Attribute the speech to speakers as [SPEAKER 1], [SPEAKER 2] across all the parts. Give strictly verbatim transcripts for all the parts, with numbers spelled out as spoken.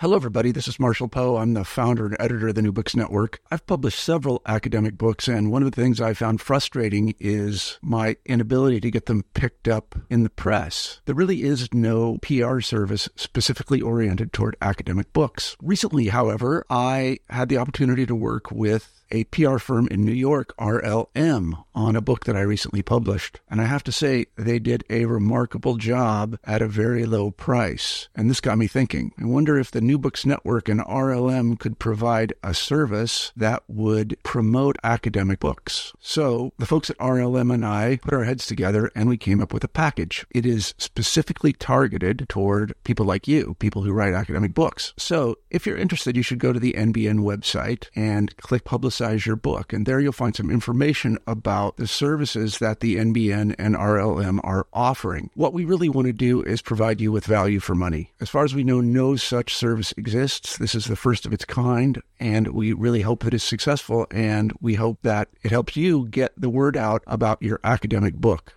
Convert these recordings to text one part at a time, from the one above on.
[SPEAKER 1] Hello, everybody. This is Marshall Poe. I'm the founder and editor of the New Books Network. I've published several academic books, and one of the things I found frustrating is my inability to get them picked up in the press. There really is no P R service specifically oriented toward academic books. Recently, however, I had the opportunity to work with a P R firm in New York, R L M, on a book that I recently published. And I have to say, they did a remarkable job at a very low price. And this got me thinking. I wonder if the New Books Network and R L M could provide a service that would promote academic books. So the folks at R L M and I put our heads together and we came up with a package. It is specifically targeted toward people like you, people who write academic books. So if you're interested, you should go to the N B N website and click Publicize your book, and there you'll find some information about the services that the N B N and R L M are offering. What we really want to do is provide you with value for money. As far as we know, no such service exists. This is the first of its kind, and we really hope that it's successful, and we hope that it helps you get the word out about your academic book.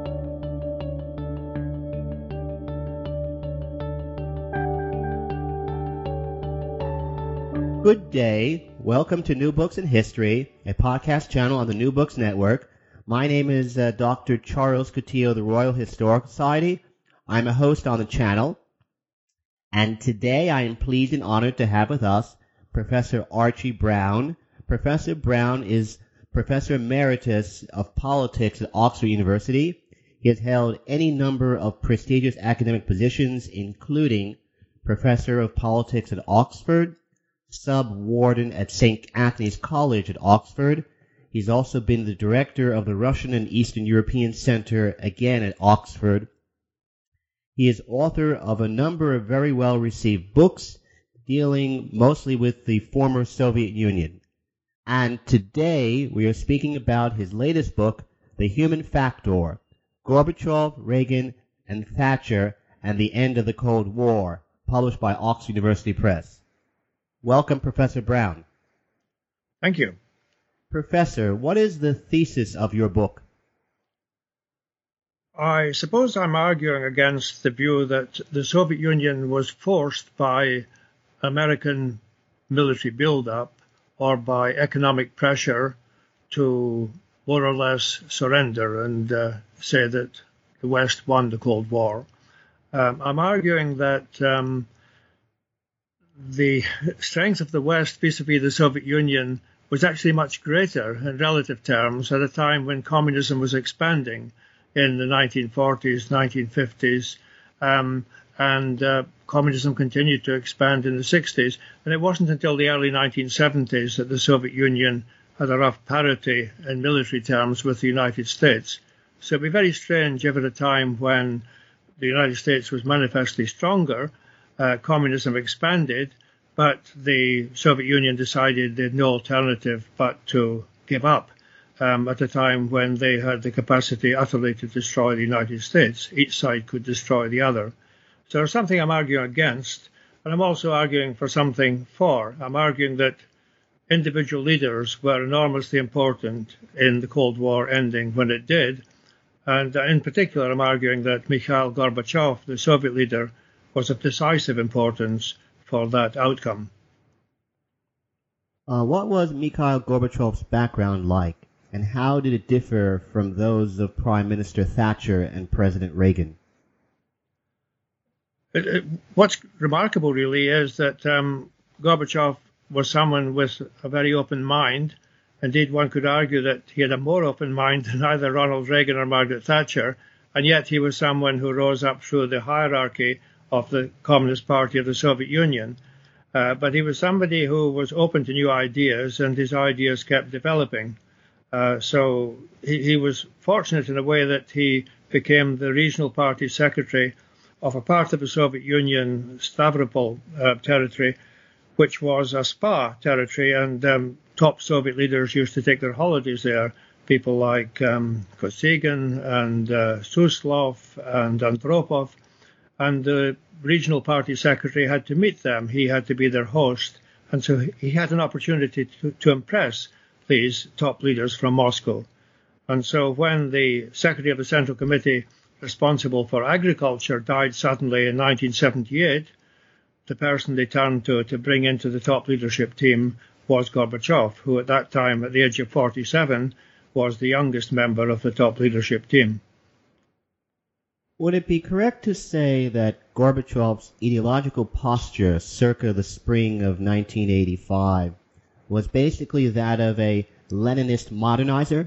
[SPEAKER 2] Good day. Welcome to New Books in History, a podcast channel on the New Books Network. My name is uh, Doctor Charles Coutinho of the Royal Historical Society. I'm a host on the channel. And today I am pleased and honored to have with us Professor Archie Brown. Professor Brown is Professor Emeritus of Politics at Oxford University. He has held any number of prestigious academic positions, including Professor of Politics at Oxford, Sub-Warden at Saint Anthony's College at Oxford. He's also been the director of the Russian and Eastern European Center, again at Oxford. He is author of a number of very well-received books dealing mostly with the former Soviet Union. And today we are speaking about his latest book, The Human Factor, Gorbachev, Reagan, and Thatcher and the End of the Cold War, published by Oxford University Press. Welcome, Professor Brown.
[SPEAKER 3] Thank you.
[SPEAKER 2] Professor, what is the thesis of your book?
[SPEAKER 3] I suppose I'm arguing against the view that the Soviet Union was forced by American military buildup or by economic pressure to more or less surrender and uh, say that the West won the Cold War. Um, I'm arguing that um, the strength of the West vis-a-vis the Soviet Union was actually much greater in relative terms at a time when communism was expanding in the nineteen forties, nineteen fifties, um, and uh, communism continued to expand in the sixties. And it wasn't until the early nineteen seventies that the Soviet Union had a rough parity in military terms with the United States. So it would be very strange if at a time when the United States was manifestly stronger, Uh, communism expanded, but the Soviet Union decided they had no alternative but to give up um, at a time when they had the capacity utterly to destroy the United States. Each side could destroy the other. So there's something I'm arguing against, and I'm also arguing for something for. I'm arguing that individual leaders were enormously important in the Cold War ending when it did, and uh, in particular I'm arguing that Mikhail Gorbachev, the Soviet leader, was of decisive importance for that outcome.
[SPEAKER 2] Uh, what was Mikhail Gorbachev's background like, and how did it differ from those of Prime Minister Thatcher and President Reagan?
[SPEAKER 3] It, it, what's remarkable, really, is that um, Gorbachev was someone with a very open mind. Indeed, one could argue that he had a more open mind than either Ronald Reagan or Margaret Thatcher, and yet he was someone who rose up through the hierarchy of the Communist Party of the Soviet Union. Uh, but he was somebody who was open to new ideas, and his ideas kept developing. Uh, so he, he was fortunate in a way that he became the regional party secretary of a part of the Soviet Union, Stavropol uh, territory, which was a spa territory, and um, top Soviet leaders used to take their holidays there. People like um, Kosygin and uh, Suslov and Andropov. And the regional party secretary had to meet them. He had to be their host. And so he had an opportunity to, to impress these top leaders from Moscow. And so when the secretary of the Central Committee responsible for agriculture died suddenly in nineteen seventy-eight, the person they turned to to bring into the top leadership team was Gorbachev, who at that time, at the age of forty-seven, was the youngest member of the top leadership team.
[SPEAKER 2] Would it be correct to say that Gorbachev's ideological posture circa the spring of nineteen eighty-five was basically that of a Leninist modernizer?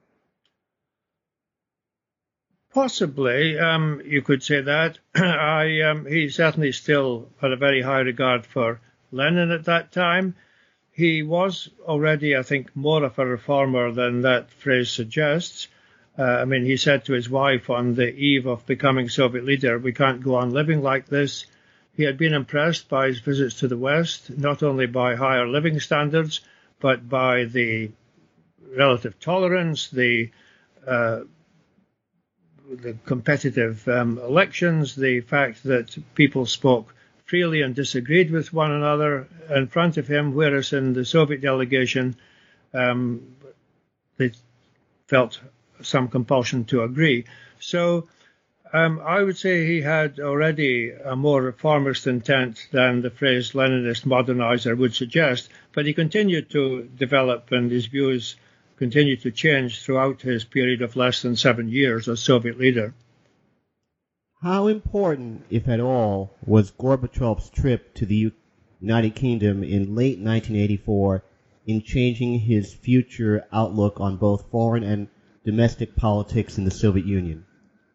[SPEAKER 3] Possibly, um, you could say that. I, um, he certainly still had a very high regard for Lenin at that time. He was already, I think, more of a reformer than that phrase suggests. Uh, I mean, he said to his wife on the eve of becoming Soviet leader, "We can't go on living like this." He had been impressed by his visits to the West, not only by higher living standards, but by the relative tolerance, the uh, the competitive um, elections, the fact that people spoke freely and disagreed with one another in front of him, whereas in the Soviet delegation, um, they felt some compulsion to agree. So um, I would say he had already a more reformist intent than the phrase Leninist modernizer would suggest, but he continued to develop, and his views continued to change throughout his period of less than seven years as Soviet leader.
[SPEAKER 2] How important, if at all, was Gorbachev's trip to the United Kingdom in late nineteen eighty-four in changing his future outlook on both foreign and domestic politics in the Soviet Union?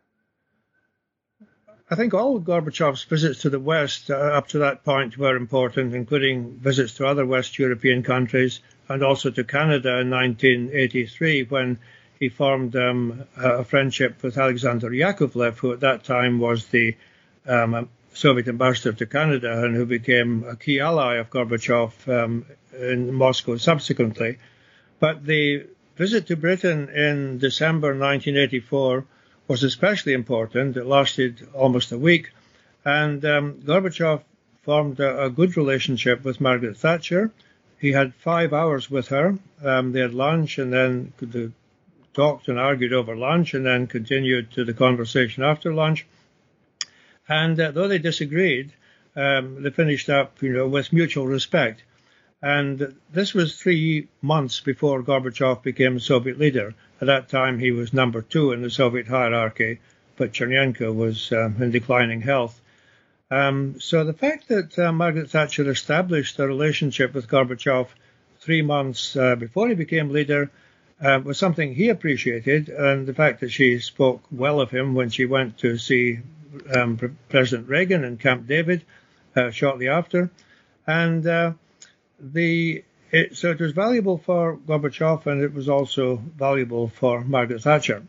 [SPEAKER 3] I think all of Gorbachev's visits to the West uh, up to that point were important, including visits to other West European countries and also to Canada in nineteen eighty-three, when he formed um, a friendship with Alexander Yakovlev, who at that time was the um, Soviet ambassador to Canada and who became a key ally of Gorbachev um, in Moscow subsequently. But the visit to Britain in December nineteen eighty-four was especially important. It lasted almost a week, and um, Gorbachev formed a, a good relationship with Margaret Thatcher. He had five hours with her. Um, they had lunch and then the, talked and argued over lunch and then continued to the conversation after lunch. And uh, though they disagreed, um, they finished up, you know, with mutual respect. And this was three months before Gorbachev became Soviet leader. At that time, he was number two in the Soviet hierarchy, but Chernenko was um, in declining health. Um, so the fact that uh, Margaret Thatcher established a relationship with Gorbachev three months uh, before he became leader uh, was something he appreciated, and the fact that she spoke well of him when she went to see um, President Reagan in Camp David uh, shortly after. And uh, the it, so it was valuable for Gorbachev, and it was also valuable for Margaret Thatcher.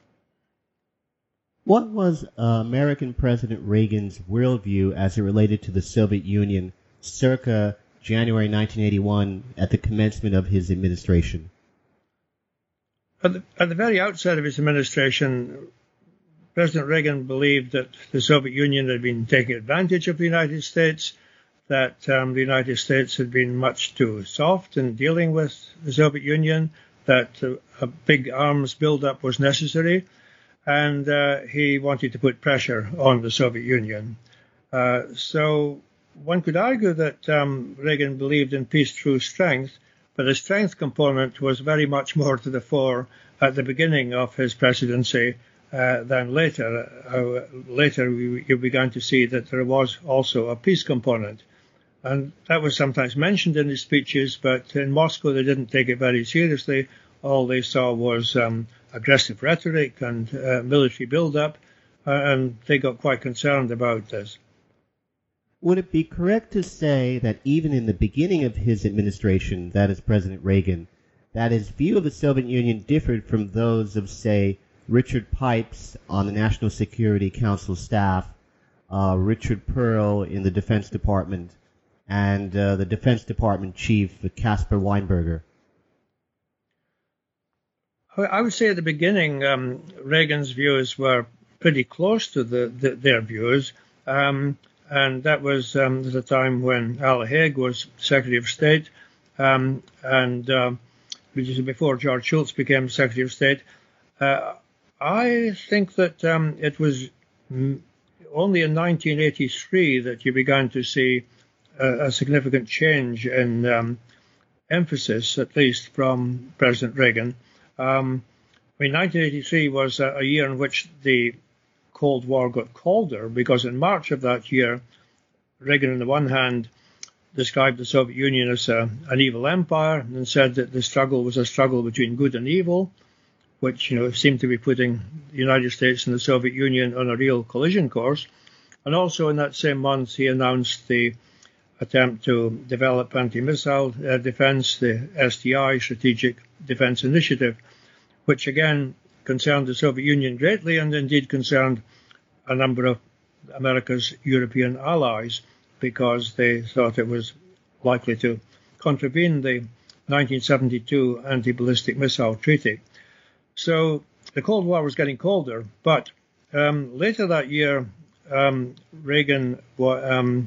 [SPEAKER 2] What was uh, American President Reagan's worldview as it related to the Soviet Union circa January nineteen eighty-one at the commencement of his administration?
[SPEAKER 3] At the, at the very outset of his administration, President Reagan believed that the Soviet Union had been taking advantage of the United States, that um, the United States had been much too soft in dealing with the Soviet Union, that uh, a big arms buildup was necessary, and uh, he wanted to put pressure on the Soviet Union. Uh, so one could argue that um, Reagan believed in peace through strength, but the strength component was very much more to the fore at the beginning of his presidency uh, than later. Uh, later, we, you began to see that there was also a peace component. And that was sometimes mentioned in his speeches, but in Moscow they didn't take it very seriously. All they saw was um, aggressive rhetoric and uh, military build-up, uh, and they got quite concerned about this.
[SPEAKER 2] Would it be correct to say that even in the beginning of his administration, that is President Reagan, that his view of the Soviet Union differed from those of, say, Richard Pipes on the National Security Council staff, uh, Richard Pearl in the Defense Department, and uh, the Defense Department chief, Caspar Weinberger?
[SPEAKER 3] I would say at the beginning, um, Reagan's views were pretty close to the, the, their views, um, and that was um, the time when Al Haig was Secretary of State, um, and uh, which is before George Shultz became Secretary of State. Uh, I think that um, it was only in nineteen eighty-three that you began to see a, a significant change in um, emphasis, at least from President Reagan. Um, I mean, nineteen eighty-three was a, a year in which the Cold War got colder, because in March of that year, Reagan, on the one hand, described the Soviet Union as a, an evil empire and said that the struggle was a struggle between good and evil, which, you know, seemed to be putting the United States and the Soviet Union on a real collision course. And also in that same month, he announced the attempt to develop anti-missile uh, defense, the S D I, Strategic Defense Initiative, which again concerned the Soviet Union greatly and indeed concerned a number of America's European allies, because they thought it was likely to contravene the nineteen seventy-two Anti-Ballistic Missile Treaty. So the Cold War was getting colder, but um, later that year, um, Reagan um,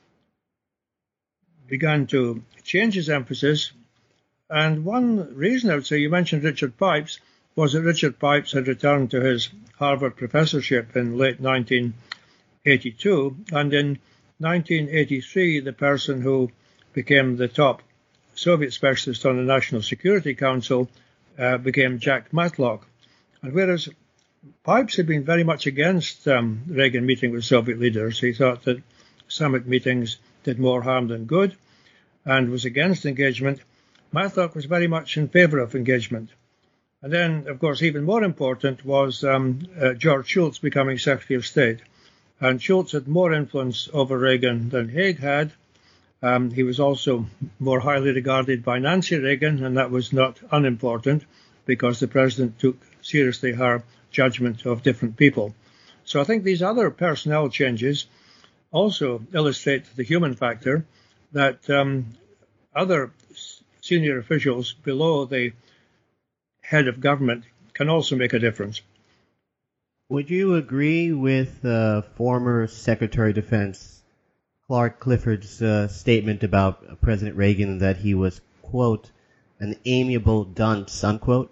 [SPEAKER 3] began to change his emphasis. And one reason, I would say, you mentioned Richard Pipes, was that Richard Pipes had returned to his Harvard professorship in late nineteen eighty-two, and in nineteen eighty-three, the person who became the top Soviet specialist on the National Security Council uh, became Jack Matlock. And whereas Pipes had been very much against um, Reagan meeting with Soviet leaders, he thought that summit meetings did more harm than good, and was against engagement, Matlock was very much in favor of engagement. And then, of course, even more important was um, uh, George Shultz becoming Secretary of State. And Shultz had more influence over Reagan than Haig had. Um, he was also more highly regarded by Nancy Reagan, and that was not unimportant, because the president took seriously her judgment of different people. So I think these other personnel changes also illustrate the human factor, that um, other senior officials below the head of government can also make a difference.
[SPEAKER 2] Would you agree with uh, former Secretary of Defense Clark Clifford's uh, statement about President Reagan that he was, quote, an amiable dunce, unquote?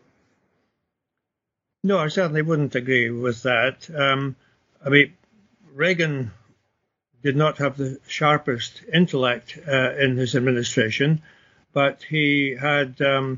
[SPEAKER 3] No, I certainly wouldn't agree with that. Um, I mean, Reagan did not have the sharpest intellect uh, in his administration, but he had um,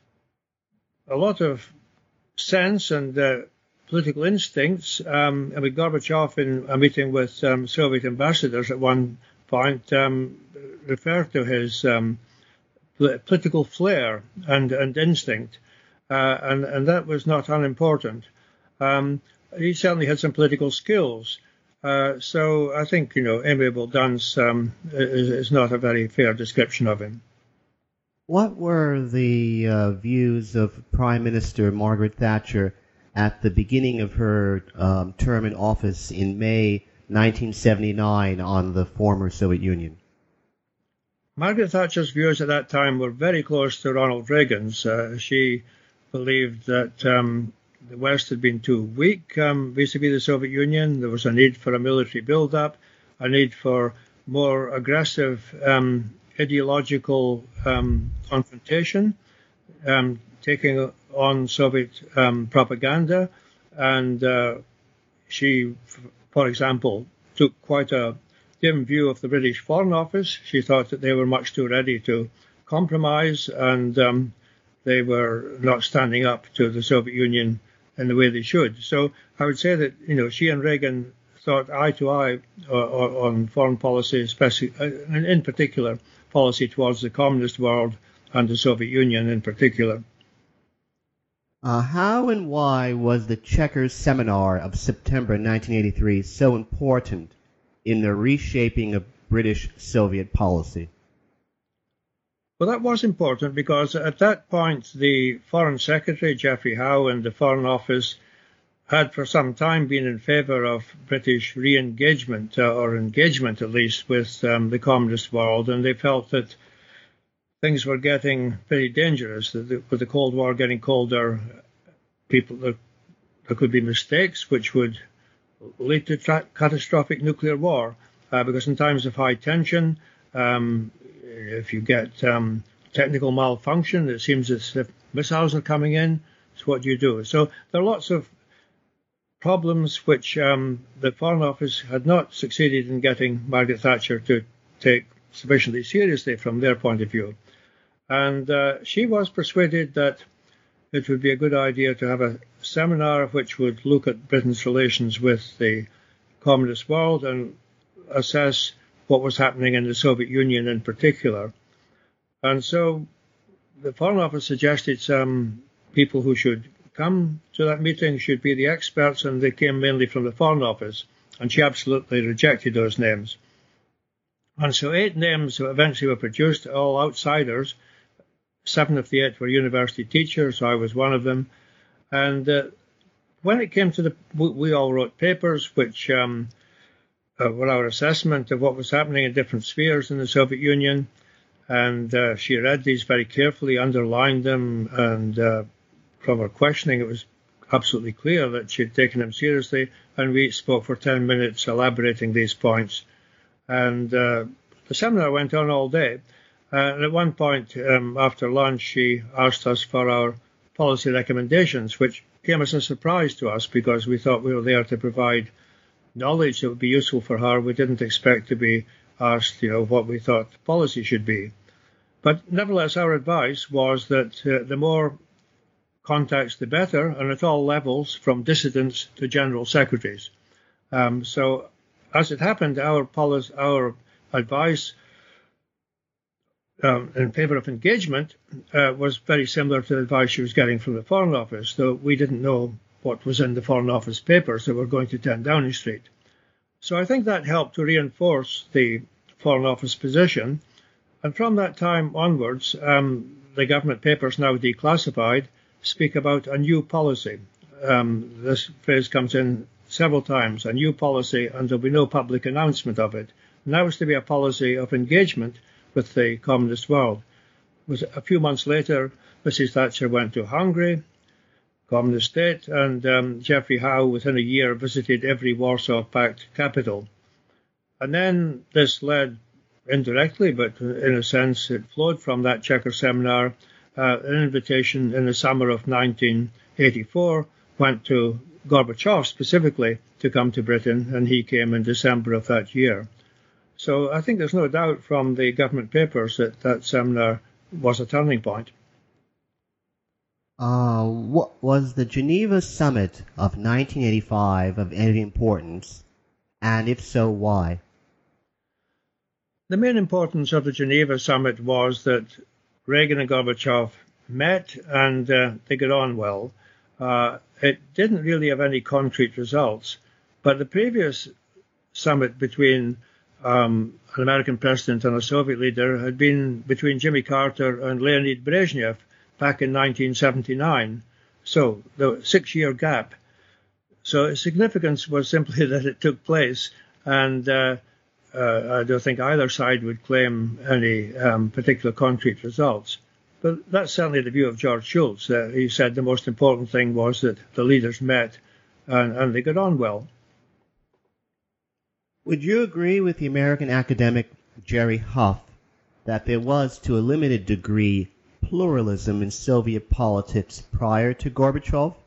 [SPEAKER 3] a lot of sense and uh, political instincts. Um, I mean, Gorbachev, in a meeting with um, Soviet ambassadors at one point, um, referred to his um, political flair and, and instinct, uh, and, and that was not unimportant. Um, he certainly had some political skills. Uh, so I think, you know, amiable dunce um, is, is not a very fair description of him.
[SPEAKER 2] What were the uh, views of Prime Minister Margaret Thatcher at the beginning of her um, term in office in May nineteen seventy-nine on the former Soviet Union?
[SPEAKER 3] Margaret Thatcher's views at that time were very close to Ronald Reagan's. Uh, she believed that um, the West had been too weak um, vis-a-vis the Soviet Union. There was a need for a military build-up, a need for more aggressive um, ideological um, confrontation, um, taking on Soviet um, propaganda. And uh, she, for example, took quite a dim view of the British Foreign Office. She thought that they were much too ready to compromise, and um, they were not standing up to the Soviet Union in the way they should. So I would say that, you know, she and Reagan thought eye to eye uh, on foreign policy, especially, uh, and in particular, policy towards the communist world and the Soviet Union in particular.
[SPEAKER 2] Uh, how and why was the Chequers Seminar of September nineteen eighty-three so important in the reshaping of British-Soviet policy?
[SPEAKER 3] Well, that was important because at that point, the Foreign Secretary, Geoffrey Howe, and the Foreign Office had for some time been in favour of British re-engagement, uh, or engagement at least, with um, the communist world, and they felt that things were getting very dangerous, that the, with the Cold War getting colder, people there, there could be mistakes which would lead to tra- catastrophic nuclear war, uh, because in times of high tension, um, if you get um, technical malfunction, it seems as if missiles are coming in. So what do you do? So there are lots of problems which um, the Foreign Office had not succeeded in getting Margaret Thatcher to take sufficiently seriously from their point of view. And uh, she was persuaded that it would be a good idea to have a seminar which would look at Britain's relations with the communist world and assess what was happening in the Soviet Union in particular. And so the Foreign Office suggested some people who should come to that meeting should be the experts, and they came mainly from the Foreign Office, and she absolutely rejected those names. And so eight names eventually were produced, all outsiders. Seven of the eight were university teachers, so I was one of them. And uh, when it came to the, we, we all wrote papers which um, uh, were our assessment of what was happening in different spheres in the Soviet Union. And uh, she read these very carefully, underlined them, and uh, from her questioning, it was absolutely clear that she had taken them seriously. And we spoke for ten minutes elaborating these points. And uh, the seminar went on all day. Uh, and at one point, um, after lunch, she asked us for our policy recommendations, which came as a surprise to us because we thought we were there to provide knowledge that would be useful for her. We didn't expect to be asked, you know, what we thought the policy should be. But nevertheless, our advice was that uh, the more contacts, the better, and at all levels, from dissidents to general secretaries. Um, so, as it happened, our policy, our advice um, in favour of engagement uh, was very similar to the advice she was getting from the Foreign Office, though we didn't know what was in the Foreign Office papers that were going to ten Downing Street. So I think that helped to reinforce the Foreign Office position. And from that time onwards, um, the government papers, now declassified, speak about a new policy. Um, this phrase comes in several times, a new policy, and there'll be no public announcement of it. Now it's to be a policy of engagement with the communist world. It was a few months later, Missus Thatcher went to Hungary, communist state, and um, Geoffrey Howe, within a year, visited every Warsaw Pact capital. And then this led indirectly, but in a sense it flowed from that Chequer seminar. Uh, an invitation in the summer of nineteen eighty-four went to Gorbachev specifically to come to Britain, and he came in December of that year. So I think there's no doubt from the government papers that that seminar was a turning point.
[SPEAKER 2] Uh, what was the Geneva Summit of nineteen eighty-five of any importance, and if so, why?
[SPEAKER 3] The main importance of the Geneva Summit was that Reagan and Gorbachev met, and uh, they got on well. Uh, it didn't really have any concrete results, but the previous summit between um, an American president and a Soviet leader had been between Jimmy Carter and Leonid Brezhnev back in nineteen seventy-nine. So the six-year gap. So its significance was simply that it took place, and uh, uh, I don't think either side would claim any um, particular concrete results. But that's certainly the view of George Shultz. Uh, he said the most important thing was that the leaders met and, and they got on well.
[SPEAKER 2] Would you agree with the American academic Jerry Huff that there was, to a limited degree, pluralism in Soviet politics prior to Gorbachev?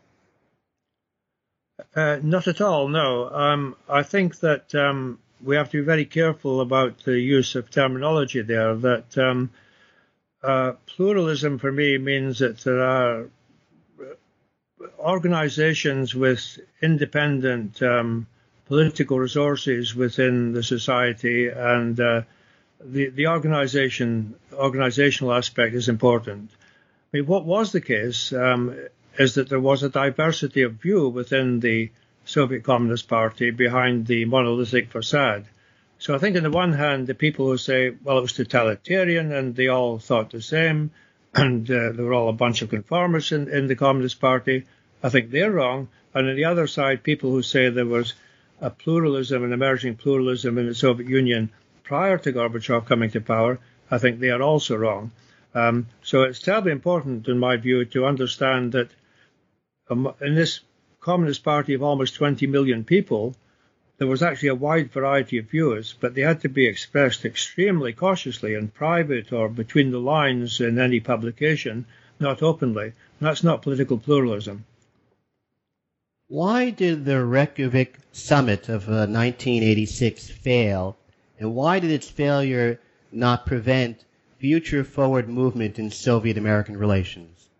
[SPEAKER 3] Uh, not at all, no. Um, I think that um, we have to be very careful about the use of terminology there, that um, uh, pluralism for me means that there are organizations with independent um, political resources within the society, and uh, the, the organization, organizational aspect is important. I mean, what was the case um, is that there was a diversity of view within the Soviet Communist Party behind the monolithic facade. So I think on the one hand, the people who say, well, it was totalitarian and they all thought the same, and uh, they were all a bunch of conformists in, in the Communist Party, I think they're wrong. And on the other side, people who say there was a pluralism, an emerging pluralism in the Soviet Union prior to Gorbachev coming to power, I think they are also wrong. Um, so it's terribly important, in my view, to understand that um, in this Communist Party of almost twenty million people, there was actually a wide variety of views, but they had to be expressed extremely cautiously in private or between the lines in any publication, not openly. And that's not political pluralism.
[SPEAKER 2] Why did the Reykjavik summit of uh, nineteen eighty-six fail, and why did its failure not prevent future forward movement in Soviet-American relations?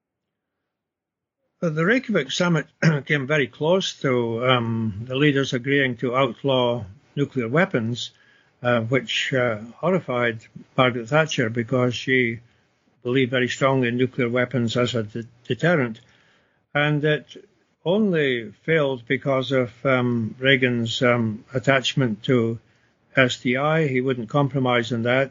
[SPEAKER 3] The Reykjavik summit came very close to um, the leaders agreeing to outlaw nuclear weapons, uh, which uh, horrified Margaret Thatcher because she believed very strongly in nuclear weapons as a de- deterrent. And it only failed because of um, Reagan's um, attachment to S D I. He wouldn't compromise on that.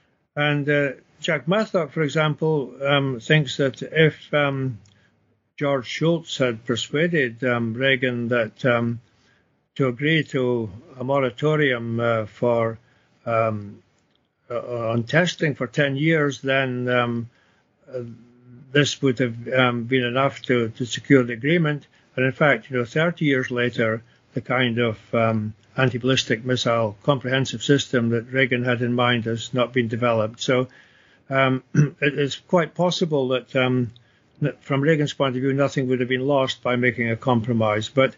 [SPEAKER 3] And uh, Jack Matlock, for example, um, thinks that if um, George Shultz had persuaded um, Reagan that um, to agree to a moratorium uh, for um, uh, on testing for ten years, then um, uh, this would have um, been enough to, to secure the agreement. And in fact, you know, thirty years later, the kind of um, anti-ballistic missile comprehensive system that Reagan had in mind has not been developed. So um, it is quite possible that um, from Reagan's point of view, nothing would have been lost by making a compromise. But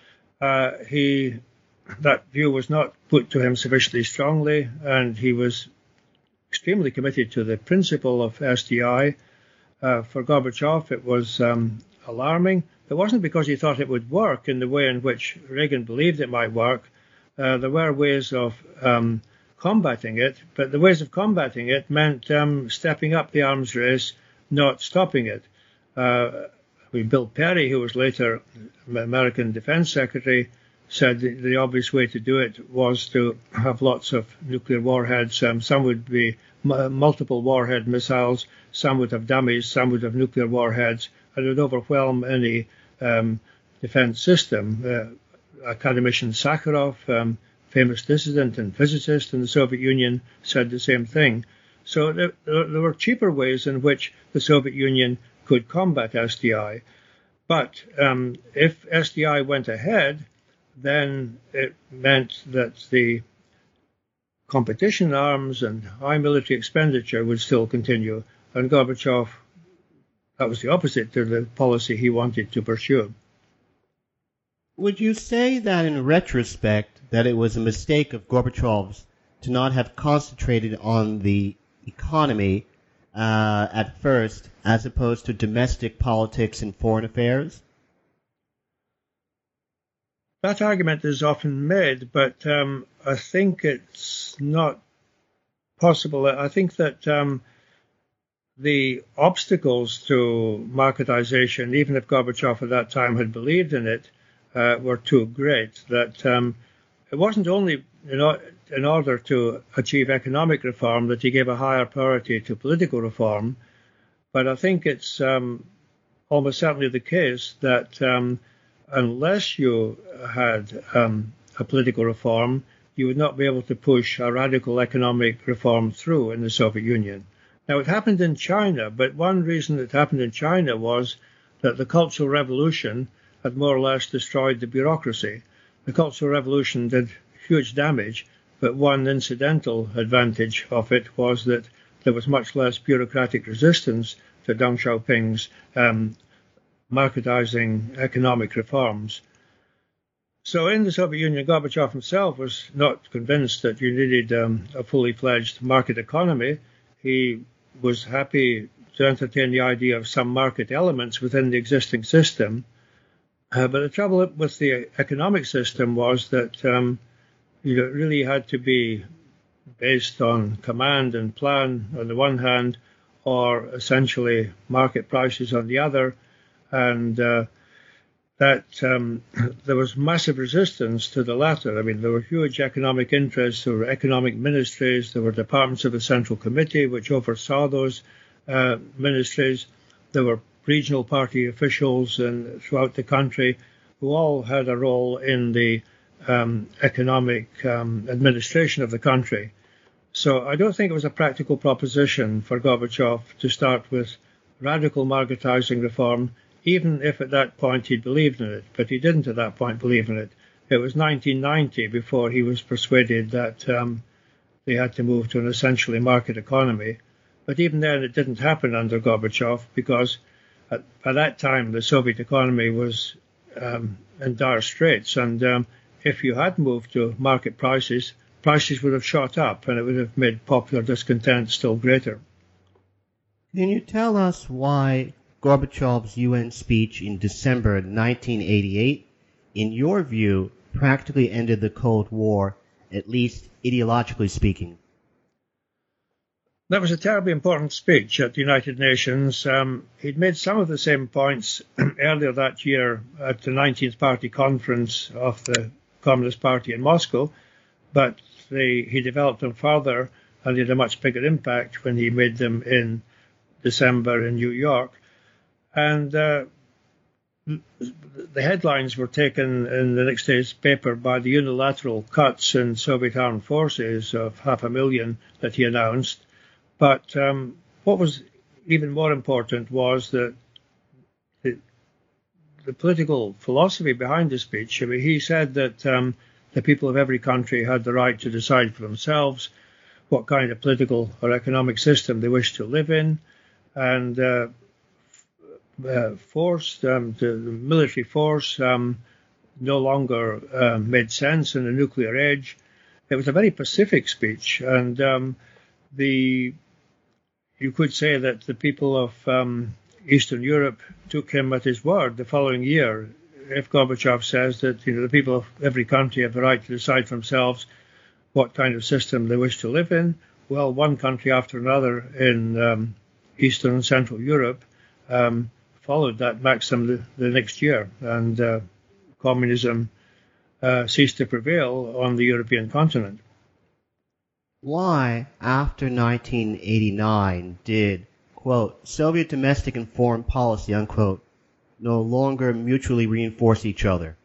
[SPEAKER 3] uh, he, that view was not put to him sufficiently strongly, and he was extremely committed to the principle of S D I. Uh, for Gorbachev, it was um, alarming. It wasn't because he thought it would work in the way in which Reagan believed it might work. Uh, there were ways of um, combating it, but the ways of combating it meant um, stepping up the arms race, not stopping it. Uh, I mean, Bill Perry, who was later American Defense Secretary, said the, the obvious way to do it was to have lots of nuclear warheads. Um, some would be m- multiple warhead missiles, some would have dummies, some would have nuclear warheads, and it would overwhelm any um, defense system. Uh, Academician Sakharov, um, famous dissident and physicist in the Soviet Union, said the same thing. So there, there were cheaper ways in which the Soviet Union could combat S D I. But um, if S D I went ahead, then it meant that the competition in arms and high military expenditure would still continue. And Gorbachev, that was the opposite to the policy he wanted to pursue.
[SPEAKER 2] Would you say that in retrospect that it was a mistake of Gorbachev's to not have concentrated on the economy uh, at first as opposed to domestic politics and foreign affairs?
[SPEAKER 3] That argument is often made, but um, I think it's not possible. I think that um, the obstacles to marketization, even if Gorbachev at that time had believed in it, uh, were too great. That um, it wasn't only in, o- in order to achieve economic reform that he gave a higher priority to political reform, but I think it's um, almost certainly the case that um, unless you had um, a political reform, you would not be able to push a radical economic reform through in the Soviet Union. Now, it happened in China, but one reason it happened in China was that the Cultural Revolution had more or less destroyed the bureaucracy. The Cultural Revolution did huge damage, but one incidental advantage of it was that there was much less bureaucratic resistance to Deng Xiaoping's um, marketizing economic reforms. So in the Soviet Union, Gorbachev himself was not convinced that you needed um, a fully fledged market economy. He was happy to entertain the idea of some market elements within the existing system. Uh, but the trouble with the economic system was that um, you know, it really had to be based on command and plan on the one hand, or essentially market prices on the other. And uh, that um, there was massive resistance to the latter. I mean, there were huge economic interests, there were economic ministries, there were departments of the Central Committee which oversaw those uh, ministries. There were regional party officials and throughout the country who all had a role in the um, economic um, administration of the country. So I don't think it was a practical proposition for Gorbachev to start with radical marketizing reform, even if at that point he believed in it. But he didn't at that point believe in it. It was nineteen ninety before he was persuaded that um, they had to move to an essentially market economy. But even then it didn't happen under Gorbachev because at, at that time the Soviet economy was um, in dire straits. And um, if you had moved to market prices, prices would have shot up, and it would have made popular discontent still greater.
[SPEAKER 2] Can you tell us why Gorbachev's U N speech in December nineteen eighty-eight, in your view, practically ended the Cold War, at least ideologically speaking?
[SPEAKER 3] That was a terribly important speech at the United Nations. Um, he'd made some of the same points earlier that year at the nineteenth Party Conference of the Communist Party in Moscow, but they, he developed them further, and they had a much bigger impact when he made them in December in New York. And uh, the headlines were taken in the next day's paper by the unilateral cuts in Soviet armed forces of half a million that he announced. But um, what was even more important was that the, the political philosophy behind the speech. I mean, he said that um, the people of every country had the right to decide for themselves what kind of political or economic system they wished to live in, and uh, uh, force, um, the, the military force um, no longer uh, made sense in the nuclear age. It was a very pacific speech, and um, the you could say that the people of um, Eastern Europe took him at his word the following year. If Gorbachev says that, you know, the people of every country have the right to decide for themselves what kind of system they wish to live in, well, one country after another in um, Eastern and Central Europe um, followed that maxim the, the next year, and uh, communism uh, ceased to prevail on the European continent.
[SPEAKER 2] Why, after nineteen eighty-nine, did, quote, Soviet domestic and foreign policy, unquote, no longer mutually reinforce each other?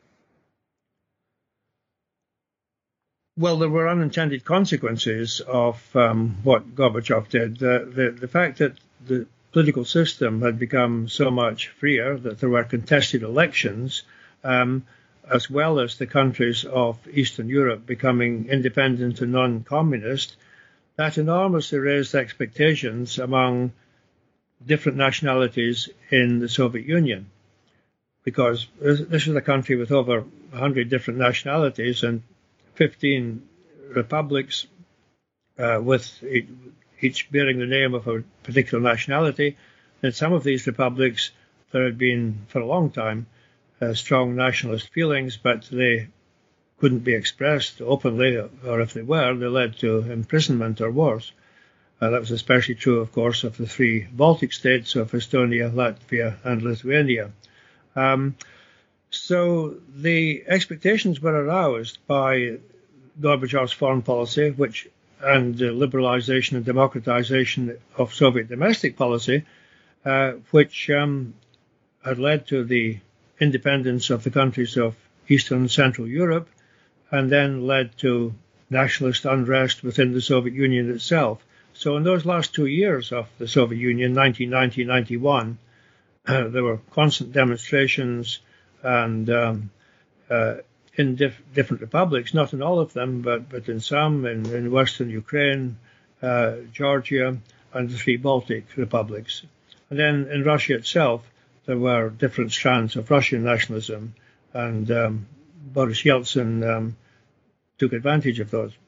[SPEAKER 3] Well, there were unintended consequences of um, what Gorbachev did. The, the, the fact that the political system had become so much freer, that there were contested elections, um, as well as the countries of Eastern Europe becoming independent and non-communist, that enormously raised expectations among different nationalities in the Soviet Union. Because this is a country with over one hundred different nationalities and fifteen republics, uh, with each bearing the name of a particular nationality. In some of these republics, there had been, for a long time, uh, strong nationalist feelings, but they couldn't be expressed openly, or if they were, they led to imprisonment or worse. Uh, that was especially true, of course, of the three Baltic states of Estonia, Latvia, and Lithuania. Um, so the expectations were aroused by Gorbachev's foreign policy, which and the liberalization and democratization of Soviet domestic policy, uh, which um, had led to the independence of the countries of Eastern and Central Europe, and then led to nationalist unrest within the Soviet Union itself. So in those last two years of the Soviet Union, nineteen ninety to ninety-one, uh, there were constant demonstrations and um, uh, in diff- different republics, not in all of them, but, but in some, in, in Western Ukraine, uh, Georgia, and the three Baltic republics. And then in Russia itself, there were different strands of Russian nationalism, and um, Boris Yeltsin um, took advantage of those.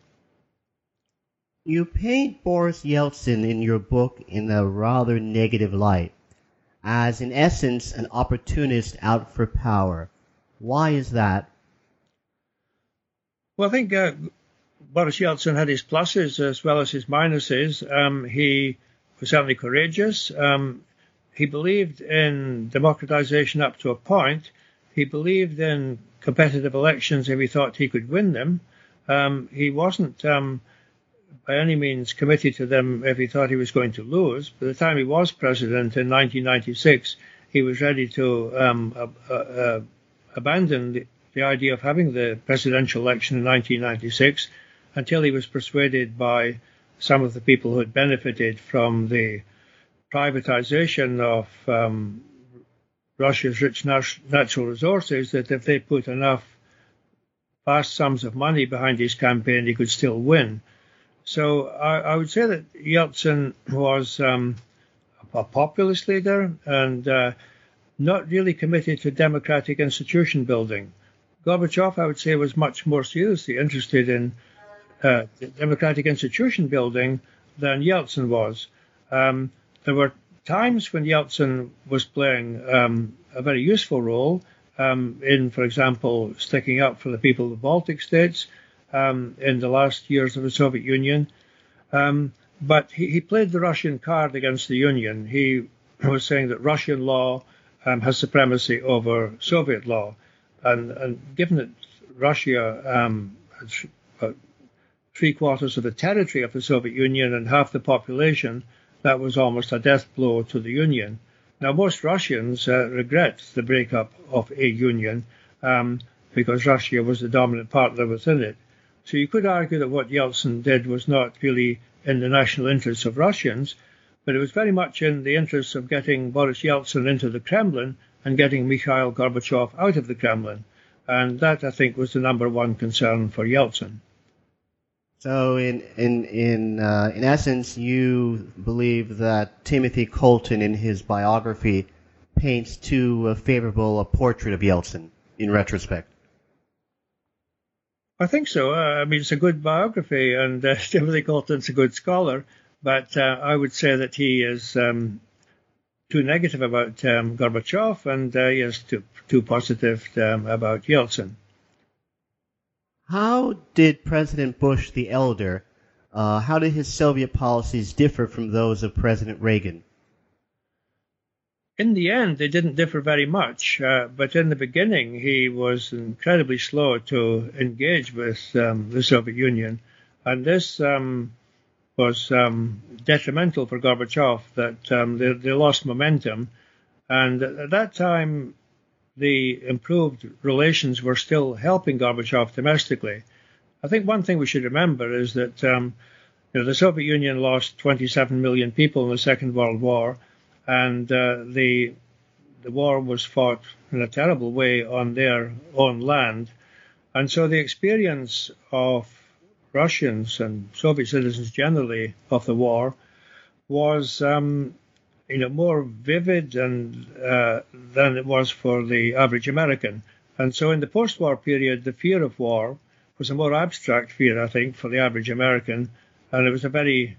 [SPEAKER 2] You paint Boris Yeltsin in your book in a rather negative light, as in essence an opportunist out for power. Why is that?
[SPEAKER 3] Well, I think uh, Boris Yeltsin had his pluses as well as his minuses. Um, he was certainly courageous. Um, he believed in democratization up to a point. He believed in competitive elections if he thought he could win them. Um, he wasn't um, by any means committed to them if he thought he was going to lose. By the time he was president in nineteen ninety-six, he was ready to um, uh, uh, abandon the, the idea of having the presidential election in nineteen ninety-six until he was persuaded by some of the people who had benefited from the privatization of um, Russia's rich nat- natural resources that if they put enough vast sums of money behind his campaign, he could still win. So I, I would say that Yeltsin was um, a populist leader, and uh, not really committed to democratic institution building. Gorbachev, I would say, was much more seriously interested in uh, democratic institution building than Yeltsin was. Um, there were times when Yeltsin was playing um, a very useful role um, in, for example, sticking up for the people of the Baltic states um, in the last years of the Soviet Union. Um, but he, he played the Russian card against the Union. He was saying that Russian law um, has supremacy over Soviet law. And, and given that Russia um, has about three quarters of the territory of the Soviet Union and half the population, that was almost a death blow to the Union. Now, most Russians uh, regret the breakup of a union um, because Russia was the dominant partner within it. So you could argue that what Yeltsin did was not really in the national interests of Russians, but it was very much in the interests of getting Boris Yeltsin into the Kremlin and getting Mikhail Gorbachev out of the Kremlin. And that, I think, was the number one concern for Yeltsin.
[SPEAKER 2] So, in in in uh, in essence, you believe that Timothy Colton, in his biography, paints too uh, favorable a portrait of Yeltsin in retrospect.
[SPEAKER 3] I think so. Uh, I mean, it's a good biography, and uh, Timothy Colton's a good scholar, but uh, I would say that he is um, too negative about um, Gorbachev, and uh, he is too too positive um, about Yeltsin.
[SPEAKER 2] How did President Bush the elder, uh, how did his Soviet policies differ from those of President Reagan?
[SPEAKER 3] In the end, they didn't differ very much, uh, but in the beginning, he was incredibly slow to engage with um, the Soviet Union, and this um, was um, detrimental for Gorbachev, that um, they, they lost momentum, and at that time, the improved relations were still helping Gorbachev domestically. I think one thing we should remember is that um, you know, the Soviet Union lost twenty-seven million people in the Second World War, and uh, the the war was fought in a terrible way on their own land. And so the experience of Russians and Soviet citizens generally of the war was um, you know, more vivid and uh, than it was for the average American. And so in the post-war period, the fear of war was a more abstract fear, I think, for the average American, and it was a very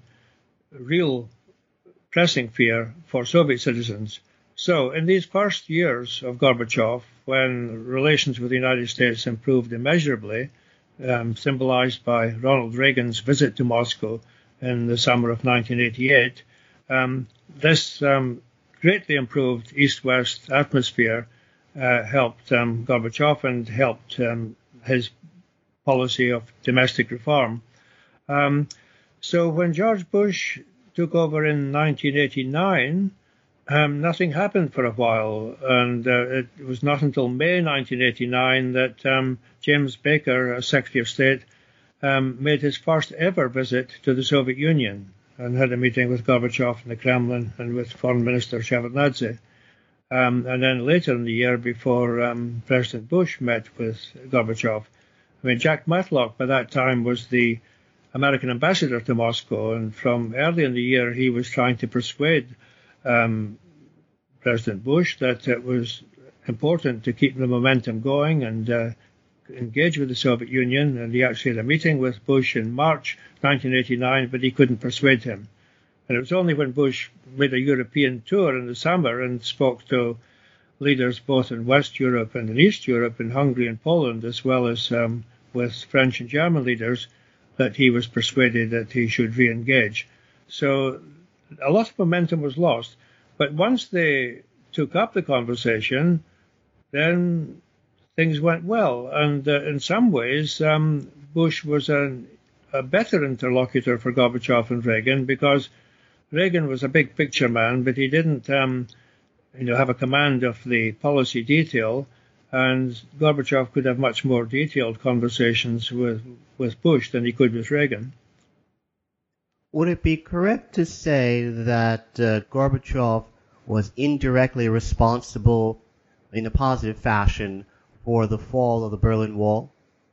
[SPEAKER 3] real, pressing fear for Soviet citizens. So in these first years of Gorbachev, when relations with the United States improved immeasurably, um, symbolized by Ronald Reagan's visit to Moscow in the summer of nineteen eighty-eight, um, this um, greatly improved East-West atmosphere uh, helped um, Gorbachev and helped um, his policy of domestic reform. Um, so when George Bush took over in nineteen eighty-nine, um, nothing happened for a while, and uh, it was not until May nineteen eighty-nine that um, James Baker, as Secretary of State, um, made his first ever visit to the Soviet Union, and had a meeting with Gorbachev in the Kremlin and with Foreign Minister Shevardnadze. Um, and then later in the year, before um, President Bush met with Gorbachev, I mean, Jack Matlock by that time was the American ambassador to Moscow, and from early in the year he was trying to persuade um, President Bush that it was important to keep the momentum going and uh, engage with the Soviet Union, and he actually had a meeting with Bush in March nineteen eighty-nine, but he couldn't persuade him. And it was only when Bush made a European tour in the summer and spoke to leaders both in West Europe and in East Europe, in Hungary and Poland, as well as um, with French and German leaders, that he was persuaded that he should re-engage. So a lot of momentum was lost. But once they took up the conversation, then things went well. And uh, in some ways, um, Bush was an, a better interlocutor for Gorbachev and Reagan, because Reagan was a big picture man, but he didn't um, you know, have a command of the policy detail. And Gorbachev could have much more detailed conversations with, with Bush than he could with Reagan.
[SPEAKER 2] Would it be correct to say that uh, Gorbachev was indirectly responsible in a positive fashion for the fall of the Berlin Wall?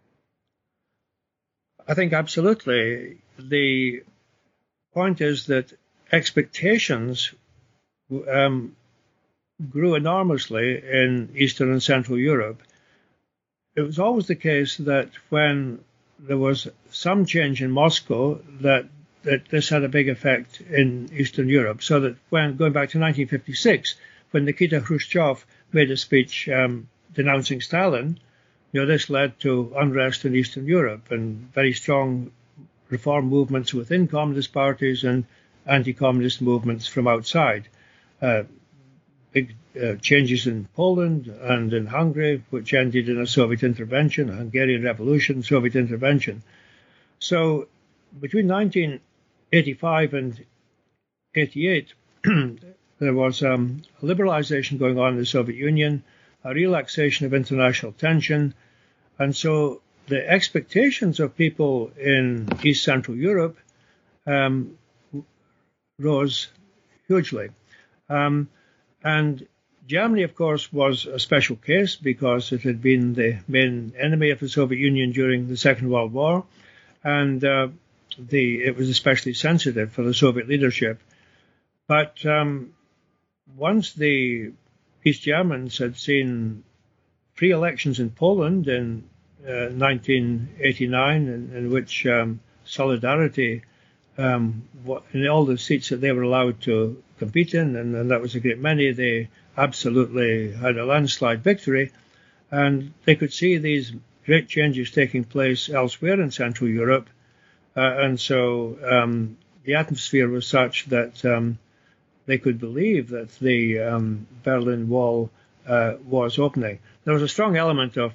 [SPEAKER 3] I think absolutely. The point is that expectations um, grew enormously in Eastern and Central Europe. It was always the case that when there was some change in Moscow, that, that this had a big effect in Eastern Europe. So that when, going back to nineteen fifty-six, when Nikita Khrushchev made a speech um, denouncing Stalin, you know, this led to unrest in Eastern Europe and very strong reform movements within communist parties and anti-communist movements from outside. Uh, big uh, changes in Poland and in Hungary, which ended in a Soviet intervention, a Hungarian Revolution, Soviet intervention. So between nineteen eighty-five and eighty-eight, there was um, a liberalization going on in the Soviet Union, a relaxation of international tension, and so the expectations of people in East Central Europe um, rose hugely. Um, and Germany, of course, was a special case because it had been the main enemy of the Soviet Union during the Second World War, and uh, the, it was especially sensitive for the Soviet leadership. But um, once the East Germans had seen free elections in Poland in uh, nineteen eighty-nine, in, in which um, Solidarity, um, in all the seats that they were allowed to compete in, and, and that was a great many, they absolutely had a landslide victory, and they could see these great changes taking place elsewhere in Central Europe, uh, and so um, the atmosphere was such that um, they could believe that the um, Berlin Wall uh, was opening. There was a strong element of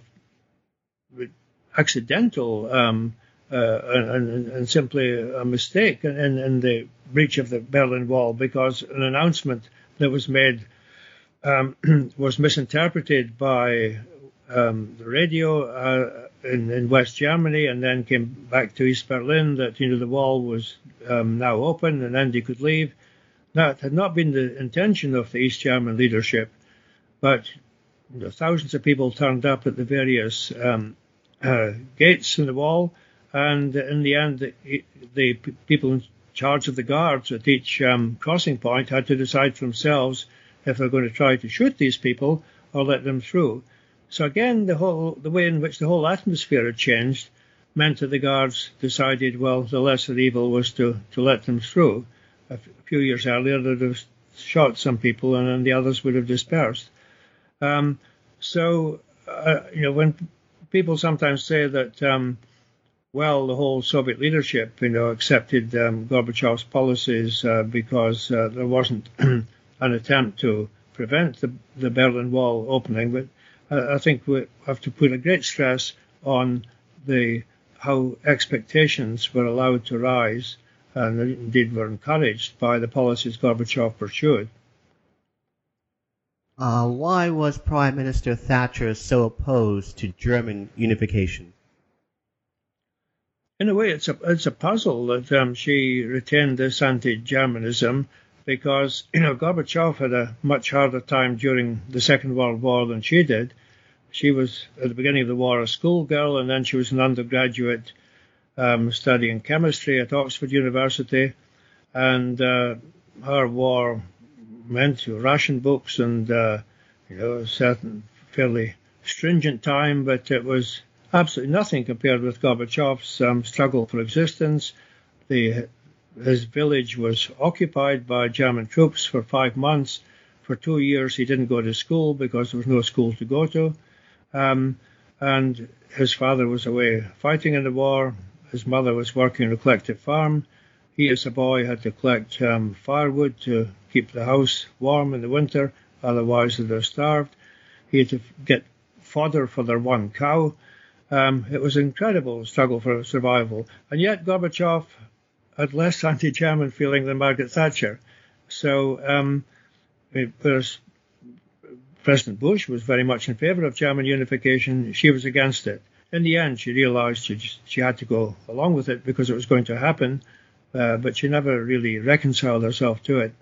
[SPEAKER 3] accidental um, uh, and, and simply a mistake in, in the breach of the Berlin Wall, because an announcement that was made um, was misinterpreted by um, the radio uh, in, in West Germany, and then came back to East Berlin that, you know, the wall was um, now open and Andy could leave. That had not been the intention of the East German leadership, but you know, thousands of people turned up at the various um, uh, gates in the wall, and in the end, the, the people in charge of the guards at each um, crossing point had to decide for themselves if they're going to try to shoot these people or let them through. So again, the whole the way in which the whole atmosphere had changed meant that the guards decided, well, the lesser evil was to, to let them through. A few years earlier, they'd have shot some people, and then the others would have dispersed. Um, so, uh, you know, when people sometimes say that, um, well, the whole Soviet leadership, you know, accepted um, Gorbachev's policies uh, because uh, there wasn't an attempt to prevent the, the Berlin Wall opening, but uh, I think we have to put a great stress on the how expectations were allowed to rise, and indeed were encouraged by the policies Gorbachev pursued.
[SPEAKER 2] Uh, why was Prime Minister Thatcher so opposed to German unification?
[SPEAKER 3] In a way, it's a it's a puzzle that um, she retained this anti-Germanism, because, you know, Gorbachev had a much harder time during the Second World War than she did. She was, at the beginning of the war, a schoolgirl, and then she was an undergraduate um, studying chemistry at Oxford University, and uh, her war meant ration books and, uh, you know, a certain fairly stringent time, but it was absolutely nothing compared with Gorbachev's um, struggle for existence. The, his village was occupied by German troops for five months. For two years he didn't go to school because there was no school to go to. Um, and his father was away fighting in the war. His mother was working on a collective farm. He, as a boy, had to collect um, firewood to keep the house warm in the winter, otherwise they'd have starved. He had to get fodder for their one cow. Um, it was an incredible struggle for survival. And yet Gorbachev had less anti-German feeling than Margaret Thatcher. So, um, whereas President Bush was very much in favour of German unification, she was against it. In the end, she realised she, just, she had to go along with it because it was going to happen, uh, but she never really reconciled herself to it.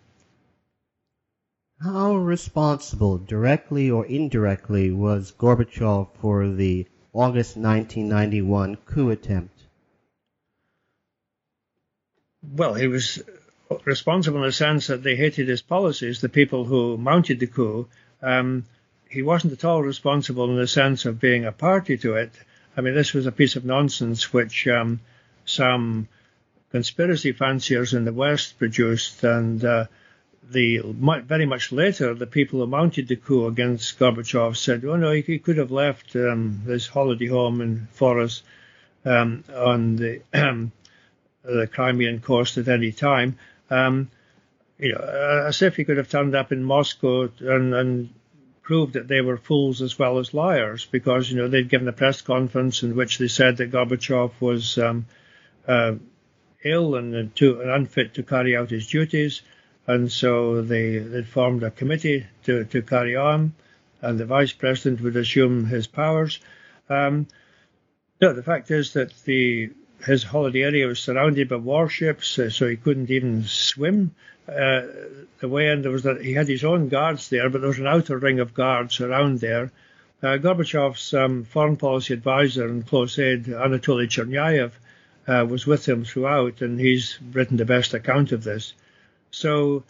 [SPEAKER 2] How responsible, directly or indirectly, was Gorbachev for the August nineteen ninety-one coup attempt?
[SPEAKER 3] Well, he was responsible in the sense that they hated his policies, the people who mounted the coup. Um, he wasn't at all responsible in the sense of being a party to it. I mean, this was a piece of nonsense which um, some conspiracy fanciers in the West produced, and uh, the very much later, the people who mounted the coup against Gorbachev said, oh no, he, he could have left um, his holiday home in Forest um, on the, um, the Crimean coast at any time. Um, you know, as if he could have turned up in Moscow and, and proved that they were fools as well as liars, because, you know, they'd given a press conference in which they said that Gorbachev was um, uh, ill and, too, and unfit to carry out his duties. And so they, they formed a committee to, to carry on, and the vice president would assume his powers. Um, no, the fact is that the his holiday area was surrounded by warships, uh, so he couldn't even swim uh, the way. And there was that he had his own guards there, but there was an outer ring of guards around there. Uh, Gorbachev's um, foreign policy advisor and close aide, Anatoly Chernyayev, uh, was with him throughout, and he's written the best account of this. So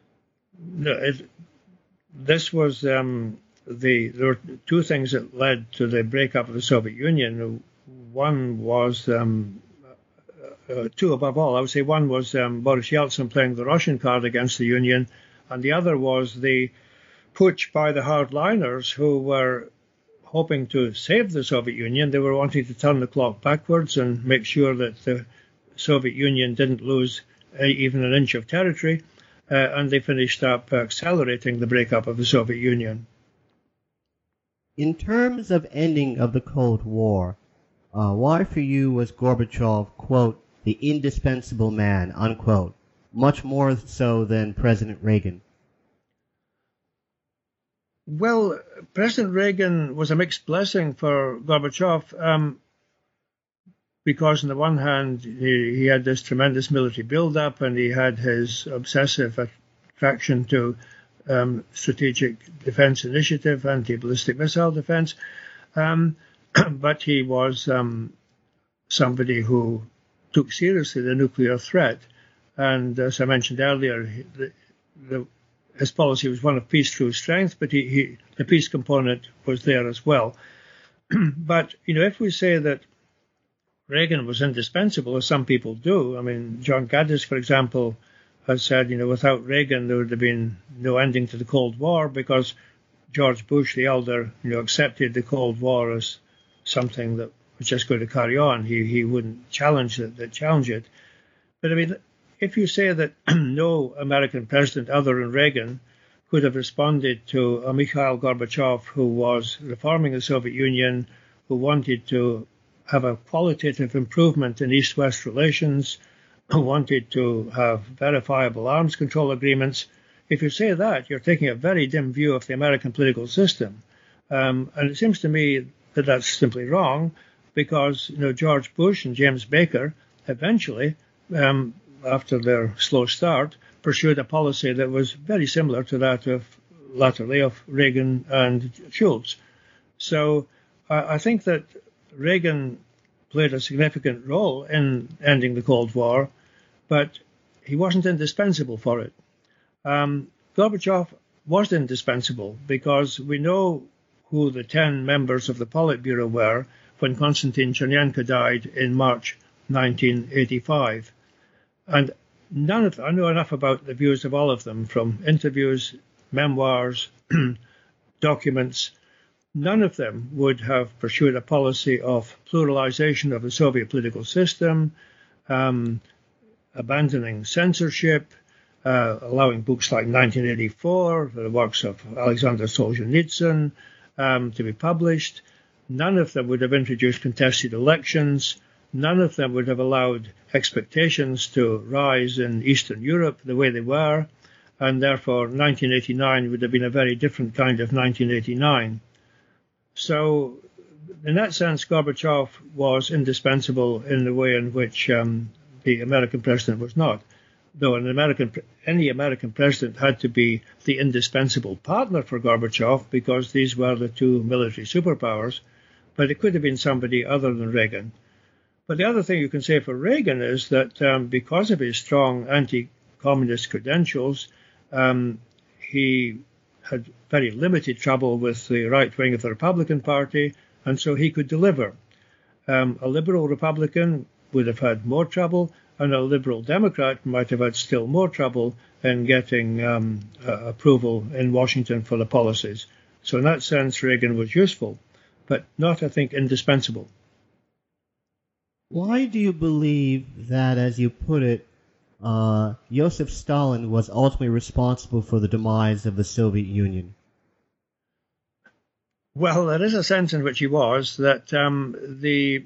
[SPEAKER 3] it, this was um, the there were two things that led to the breakup of the Soviet Union. One was um, uh, two above all. I would say one was um, Boris Yeltsin playing the Russian card against the Union, and the other was the putsch by the hardliners who were hoping to save the Soviet Union. They were wanting to turn the clock backwards and make sure that the Soviet Union didn't lose even an inch of territory, uh, and they finished up accelerating the breakup of the Soviet Union.
[SPEAKER 2] In terms of ending of the Cold War, uh, why for you was Gorbachev, quote, the indispensable man, unquote, much more so than President Reagan?
[SPEAKER 3] Well, President Reagan was a mixed blessing for Gorbachev. Um, Because on the one hand, he, he had this tremendous military build-up, and he had his obsessive attraction to um, strategic defense initiative, anti-ballistic missile defense. Um, but he was um, somebody who took seriously the nuclear threat. And as I mentioned earlier, the, the, his policy was one of peace through strength, but he, he, the peace component was there as well. But, you know, if we say that Reagan was indispensable, as some people do. I mean, John Gaddis, for example, has said, you know, without Reagan, there would have been no ending to the Cold War, because George Bush, the elder, you know, accepted the Cold War as something that was just going to carry on. He he wouldn't challenge it, that challenge it. But I mean, if you say that no American president other than Reagan could have responded to a Mikhail Gorbachev who was reforming the Soviet Union, who wanted to have a qualitative improvement in East-West relations, who wanted to have verifiable arms control agreements. If you say that, you're taking a very dim view of the American political system. Um, and it seems to me that that's simply wrong, because, you know, George Bush and James Baker eventually, um, after their slow start, pursued a policy that was very similar to that of, latterly, of Reagan and Schultz. So I, I think that Reagan played a significant role in ending the Cold War, but he wasn't indispensable for it. Um, Gorbachev was indispensable because we know who the ten members of the Politburo were when Konstantin Chernenko died in March nineteen eighty-five. And none of them, I know enough about the views of all of them, from interviews, memoirs, documents. None of them would have pursued a policy of pluralization of the Soviet political system, um, abandoning censorship, uh, allowing books like nineteen eighty-four, the works of Alexander Solzhenitsyn, um, to be published. None of them would have introduced contested elections. None of them would have allowed expectations to rise in Eastern Europe the way they were, and therefore nineteen eighty-nine would have been a very different kind of nineteen eighty-nine. So, in that sense, Gorbachev was indispensable in the way in which um, the American president was not. Though an American, any American president had to be the indispensable partner for Gorbachev because these were the two military superpowers, but it could have been somebody other than Reagan. But the other thing you can say for Reagan is that um, because of his strong anti communist credentials, um, he had very limited trouble with the right wing of the Republican Party, and so he could deliver. Um, a liberal Republican would have had more trouble, and a liberal Democrat might have had still more trouble in getting um, uh, approval in Washington for the policies. So in that sense, Reagan was useful, but not, I think, indispensable.
[SPEAKER 2] Why do you believe that, as you put it, uh, Joseph Stalin was ultimately responsible for the demise of the Soviet Union?
[SPEAKER 3] Well, there is a sense in which he was, that um, the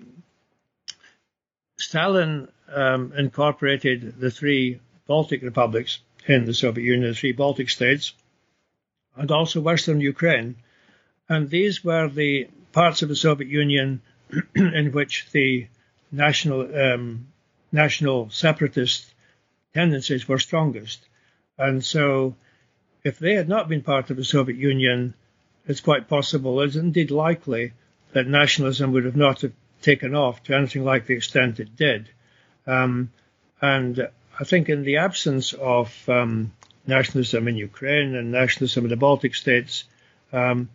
[SPEAKER 3] Stalin um, incorporated the three Baltic republics in the Soviet Union, the three Baltic states, and also Western Ukraine. And these were the parts of the Soviet Union in which the national um, national separatist tendencies were strongest. And so if they had not been part of the Soviet Union, it's quite possible, it's indeed likely, that nationalism would have not have taken off to anything like the extent it did. Um, and I think in the absence of um, nationalism in Ukraine and nationalism in the Baltic states, um,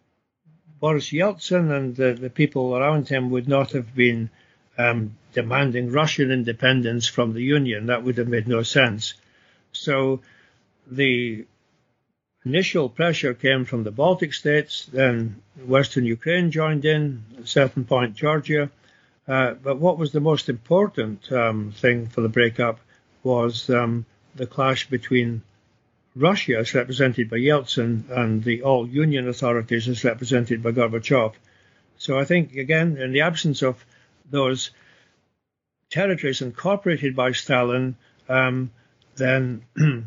[SPEAKER 3] Boris Yeltsin and the, the people around him would not have been um, demanding Russian independence from the Union. That would have made no sense. So the initial pressure came from the Baltic states, then Western Ukraine joined in, at a certain point Georgia. Uh, but what was the most important um, thing for the breakup was um, the clash between Russia, as represented by Yeltsin, and the all-Union authorities, as represented by Gorbachev. So I think, again, in the absence of those territories incorporated by Stalin, um, then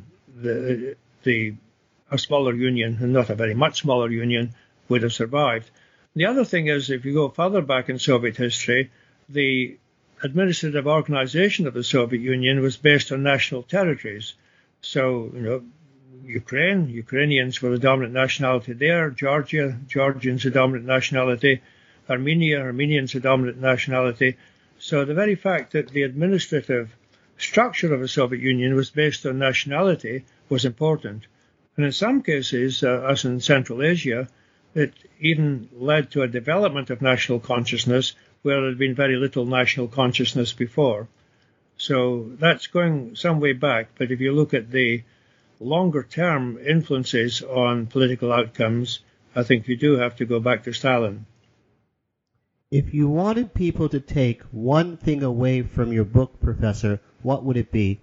[SPEAKER 3] the, the a smaller union, and not a very much smaller union, would have survived. The other thing is, if you go further back in Soviet history, the administrative organization of the Soviet Union was based on national territories. So, you know, Ukraine, Ukrainians were the dominant nationality there, Georgia, Georgians the dominant nationality, Armenia, Armenians the dominant nationality. So the very fact that the administrative structure of the Soviet Union was based on nationality was important. And in some cases, uh, as in Central Asia, it even led to a development of national consciousness where there had been very little national consciousness before. So that's going some way back. But if you look at the longer-term influences on political outcomes, I think you do have to go back to Stalin.
[SPEAKER 2] If you wanted people to take one thing away from your book, Professor, what would it be?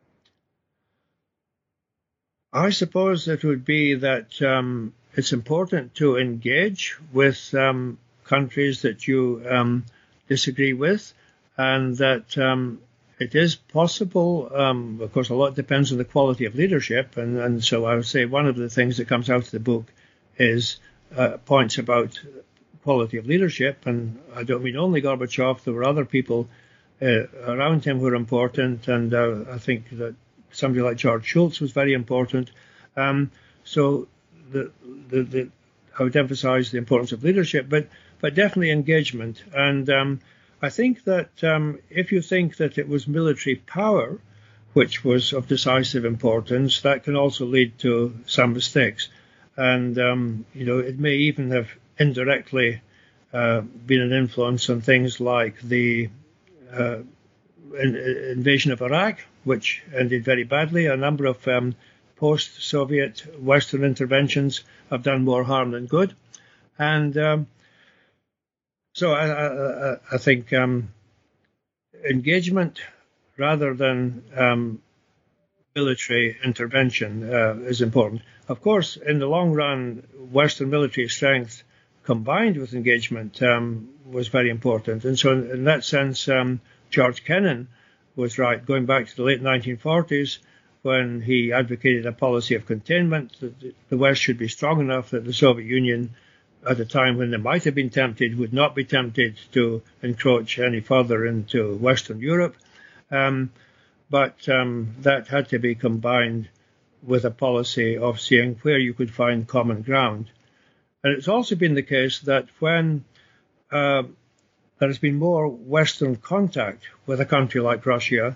[SPEAKER 3] I suppose it would be that um, it's important to engage with um, countries that you um, disagree with, and that um, it is possible. Um, of course, a lot depends on the quality of leadership, and, and so I would say one of the things that comes out of the book is uh, points about quality of leadership, and I don't mean only Gorbachev. There were other people uh, around him who were important, and uh, I think that somebody like George Shultz was very important. Um, so the, the, the, I would emphasize the importance of leadership, but, but definitely engagement. And um, I think that um, if you think that it was military power which was of decisive importance, that can also lead to some mistakes. And, um, you know, it may even have indirectly uh, been an influence on things like the uh, in, invasion of Iraq, which ended very badly. A number of um, post-Soviet Western interventions have done more harm than good. And um, so I, I, I think um, engagement rather than um, military intervention uh, is important. Of course, in the long run, Western military strength combined with engagement um, was very important. And so in, in that sense, um, George Kennan was right, going back to the late nineteen forties, when he advocated a policy of containment, that the West should be strong enough that the Soviet Union, at a time when they might have been tempted, would not be tempted to encroach any further into Western Europe. Um, but um, that had to be combined with a policy of seeing where you could find common ground. And it's also been the case that when uh, there has been more Western contact with a country like Russia,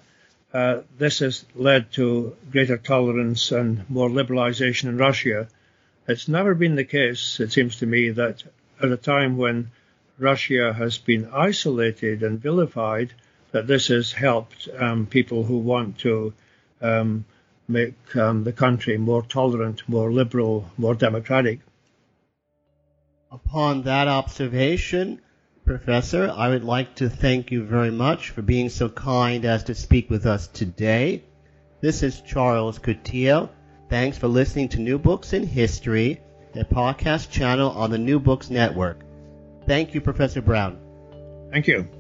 [SPEAKER 3] uh, this has led to greater tolerance and more liberalization in Russia. It's never been the case, it seems to me, that at a time when Russia has been isolated and vilified, that this has helped um, people who want to um, make um, the country more tolerant, more liberal, more democratic.
[SPEAKER 2] Upon that observation, Professor, I would like to thank you very much for being so kind as to speak with us today. This is Charles Coutinho. Thanks for listening to New Books in History, a podcast channel on the New Books Network. Thank you, Professor Brown.
[SPEAKER 3] Thank you.